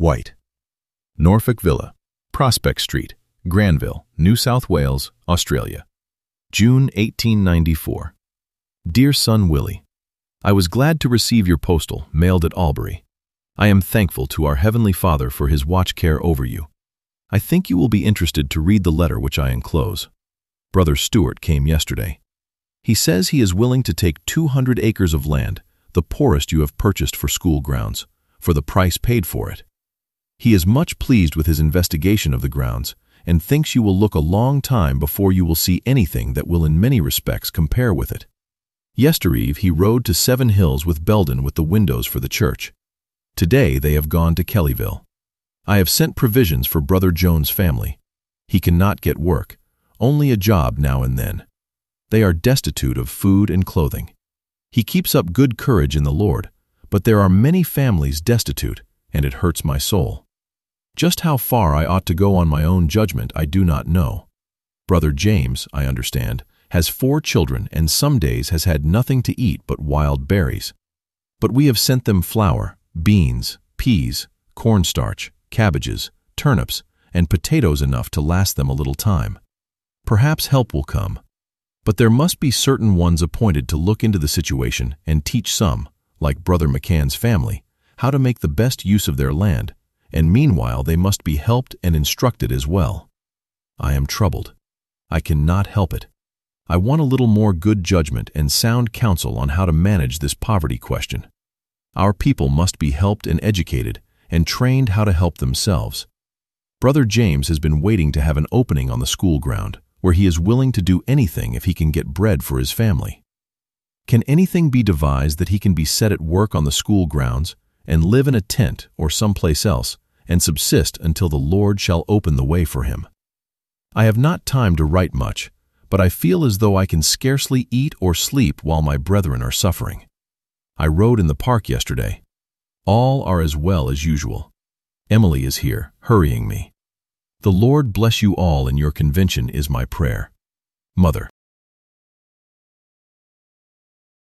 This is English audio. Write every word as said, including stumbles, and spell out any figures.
White. Norfolk Villa, Prospect Street, Granville, New South Wales, Australia. June eighteen ninety-four. Dear son Willie, I was glad to receive your postal, mailed at Albury. I am thankful to our Heavenly Father for His watch care over you. I think you will be interested to read the letter which I enclose. Brother Stewart came yesterday. He says he is willing to take two hundred acres of land, the poorest you have purchased for school grounds, for the price paid for it. He is much pleased with his investigation of the grounds and thinks you will look a long time before you will see anything that will in many respects compare with it. Yestereve he rode to Seven Hills with Belden with the windows for the church. Today they have gone to Kellyville. I have sent provisions for Brother Jones' family. He cannot get work, only a job now and then. They are destitute of food and clothing. He keeps up good courage in the Lord, but there are many families destitute, and it hurts my soul. Just how far I ought to go on my own judgment I do not know. Brother James, I understand, has four children and some days has had nothing to eat but wild berries. But we have sent them flour, beans, peas, cornstarch, cabbages, turnips, and potatoes enough to last them a little time. Perhaps help will come. But there must be certain ones appointed to look into the situation and teach some, like Brother McCann's family, how to make the best use of their land, and meanwhile they must be helped and instructed as well. I am troubled. I cannot help it. I want a little more good judgment and sound counsel on how to manage this poverty question. Our people must be helped and educated and trained how to help themselves. Brother James has been waiting to have an opening on the school ground, where he is willing to do anything if he can get bread for his family. Can anything be devised that he can be set at work on the school grounds and live in a tent or someplace else and subsist until the Lord shall open the way for him? I have not time to write much, but I feel as though I can scarcely eat or sleep while my brethren are suffering. I rode in the park yesterday. All are as well as usual. Emily is here, hurrying me. The Lord bless you all in your convention is my prayer. Mother.